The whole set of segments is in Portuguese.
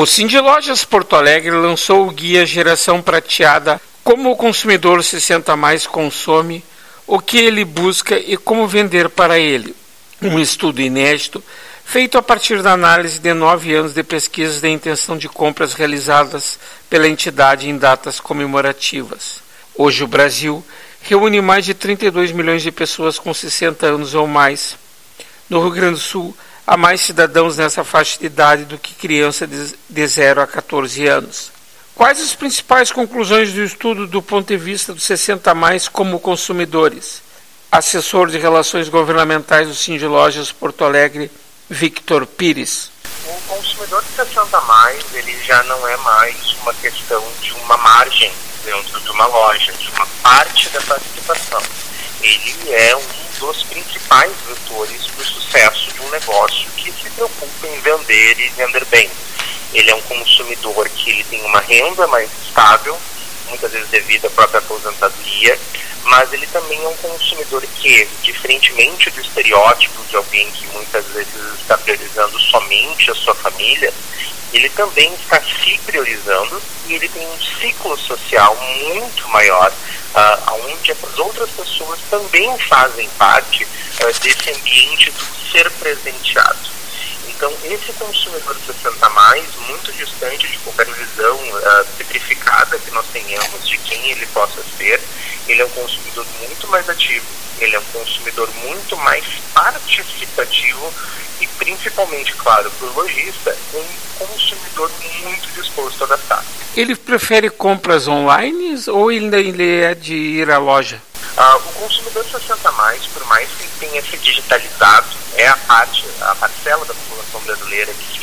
O Cindy Lojas Porto Alegre lançou o guia Geração Prateada, como o consumidor 60+ consome, o que ele busca e como vender para ele. Um estudo inédito feito a partir da análise de 9 anos de pesquisas de intenção de compras realizadas pela entidade em datas comemorativas. Hoje o Brasil reúne mais de 32 milhões de pessoas com 60 anos ou mais. No Rio Grande do Sul, há mais cidadãos nessa faixa de idade do que crianças de 0 a 14 anos. Quais as principais conclusões do estudo do ponto de vista dos 60+ como consumidores? Assessor de Relações Governamentais do Cindy Lojas Porto Alegre, Victor Pires. O consumidor de 60+, ele já não é mais uma questão de uma margem dentro de uma loja, de uma parte da participação. Ele é um dos principais vetores para o sucesso de um negócio que se preocupa em vender e vender bem. Ele é um consumidor que ele tem uma renda mais estável, muitas vezes devido à própria aposentadoria, mas ele também é um consumidor que, diferentemente do estereótipo de alguém que muitas vezes está priorizando somente a sua família, ele também está se priorizando e ele tem um ciclo social muito maior, onde as outras pessoas também fazem parte desse ambiente do ser presenteado. Então, esse consumidor 60+, muito distante de qualquer visão petrificada que nós tenhamos de quem ele possa ser, ele é um consumidor muito mais ativo, ele é um consumidor muito mais participativo e, principalmente, claro, para o lojista, um consumidor muito disposto a gastar. Ele prefere compras online ou ele é de ir à loja? O consumidor 60+, por mais que ele tenha se digitalizado, é a parcela da população brasileira que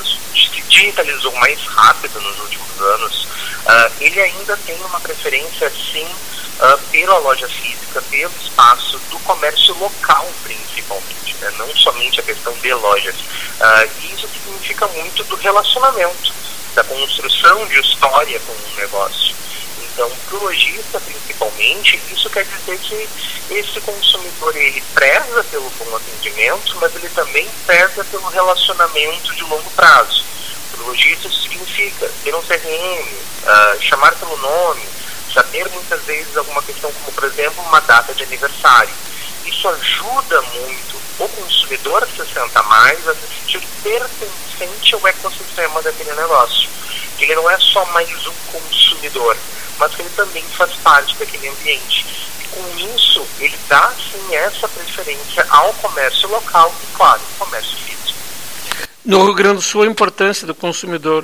se digitalizou mais rápido nos últimos anos, ele ainda tem uma preferência, sim, pela loja física, pelo espaço do comércio local, principalmente, né? Não somente a questão de lojas. E isso significa muito do relacionamento, da construção de história com um negócio. Então, para o lojista, principalmente, isso quer dizer que esse consumidor, ele preza pelo bom atendimento, mas ele também preza pelo relacionamento de longo prazo. Para o lojista, isso significa ter um CRM, chamar pelo nome, saber muitas vezes alguma questão como, por exemplo, uma data de aniversário. Isso ajuda muito o consumidor 60+ a se sentir pertencente ao ecossistema daquele negócio. Que ele não é só mais um consumidor, mas que ele também faz parte daquele ambiente. E com isso, ele dá, sim, essa preferência ao comércio local e, claro, comércio físico. No Rio Grande do Sul, a importância do consumidor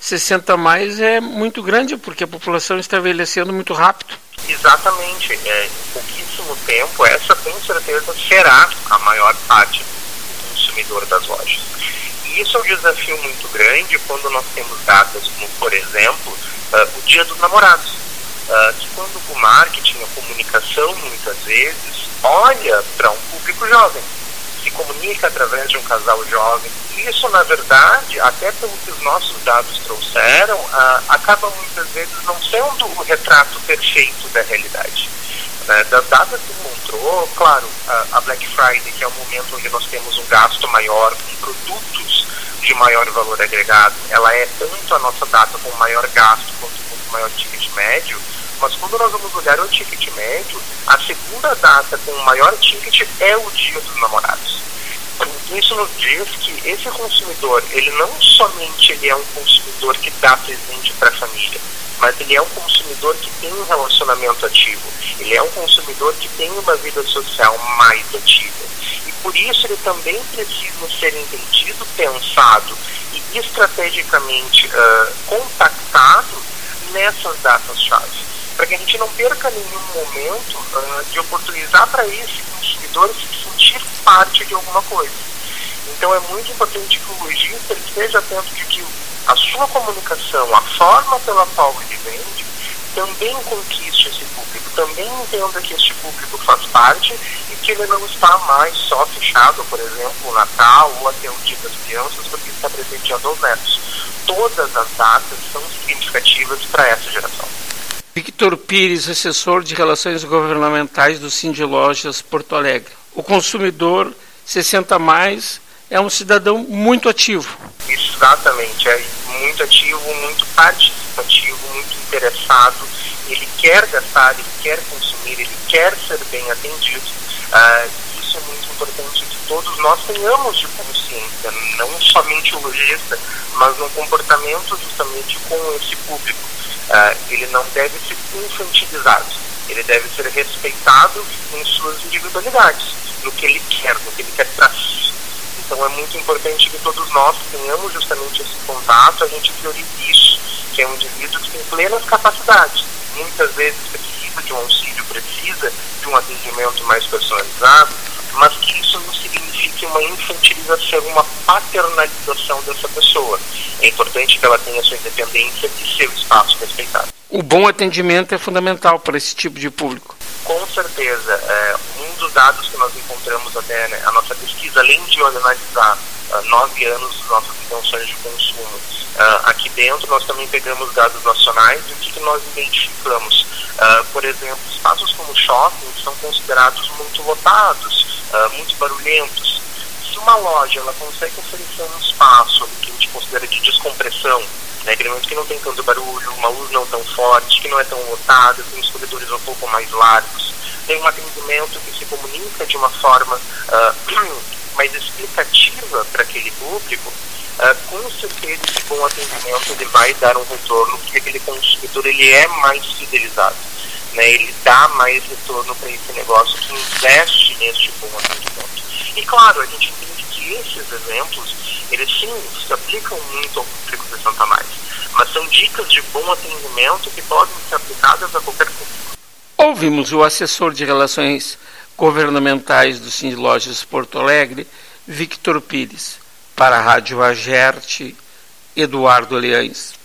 60+ é muito grande, porque a população está envelhecendo muito rápido. Exatamente. Em pouquíssimo tempo, essa, com certeza, será a maior parte do consumidor das lojas. E isso é um desafio muito grande quando nós temos datas como, por exemplo, o Dia dos Namorados. Que quando o marketing, a comunicação, muitas vezes, olha para um público jovem, se comunica através de um casal jovem. Isso, na verdade, até pelo que os nossos dados trouxeram, acaba muitas vezes não sendo o retrato perfeito da realidade. Das datas que encontrou, claro, a Black Friday, que é o momento onde nós temos um gasto maior com produtos de maior valor agregado, ela é tanto a nossa data com maior gasto quanto com maior ticket médio, mas quando nós vamos olhar o ticket médio, a segunda data com o maior ticket é o Dia dos Namorados. Isso nos diz que esse consumidor, ele não somente ele é um consumidor que dá presente para a família, mas ele é um consumidor que tem um relacionamento ativo, ele é um consumidor que tem uma vida social mais ativa. E por isso ele também precisa ser entendido, pensado e estrategicamente contactado nessas datas-chave, para que a gente não perca nenhum momento de oportunizar para esse consumidor se sentir parte de alguma coisa. Então é muito importante que o lojista esteja atento de que a sua comunicação, a forma pela qual ele vende, também conquiste esse público, também entenda que este público faz parte e que ele não está mais só fechado, por exemplo, o Natal ou até o Dia das Crianças, porque está presenteando aos netos. Todas as datas são significativas para essa geração. Victor Pires, assessor de Relações Governamentais do Cindy Lojas Porto Alegre. O consumidor 60+ é um cidadão muito ativo. Exatamente, é muito ativo, muito participativo, muito interessado. Ele quer gastar, ele quer consumir, ele quer ser bem atendido. Isso é muito importante que todos nós tenhamos de consciência, não somente o lojista, mas no comportamento justamente com esse público. Ele não deve ser infantilizado, ele deve ser respeitado em suas individualidades, no que ele quer para si. Então é muito importante que todos nós tenhamos justamente esse contato, a gente priorize isso, que é um indivíduo que tem plenas capacidades, muitas vezes precisa de um auxílio, precisa de um atendimento mais personalizado, mas que isso não signifique uma infantilização, uma paternalização dessa pessoa. É importante que ela tenha sua independência e seu espaço respeitado. O bom atendimento é fundamental para esse tipo de público. Com certeza. Um dos dados que nós encontramos até, a nossa pesquisa, além de analisar 9 anos de nossas intenções de consumo, aqui dentro nós também pegamos dados nacionais e o que nós identificamos. Por exemplo, espaços como shoppings são considerados muito lotados, muito barulhentos. Se uma loja ela consegue oferecer um espaço que a gente considera de descompressão, aquele momento que não tem tanto barulho, uma luz não tão forte, que não é tão lotada, tem os corredores um pouco mais largos, tem um atendimento que se comunica de uma forma mais explicativa para aquele público, com certeza esse bom atendimento ele vai dar um retorno, porque aquele consumidor ele é mais fidelizado, ele dá mais retorno para esse negócio que investe neste bom atendimento. E claro, a gente entende que esses exemplos, eles sim se aplicam muito ao público de Santa Mais, mas são dicas de bom atendimento que podem ser aplicadas a qualquer público. Ouvimos o assessor de Relações Governamentais do Sindlojas Porto Alegre, Victor Pires. Para a Rádio Agerte, Eduardo Leães.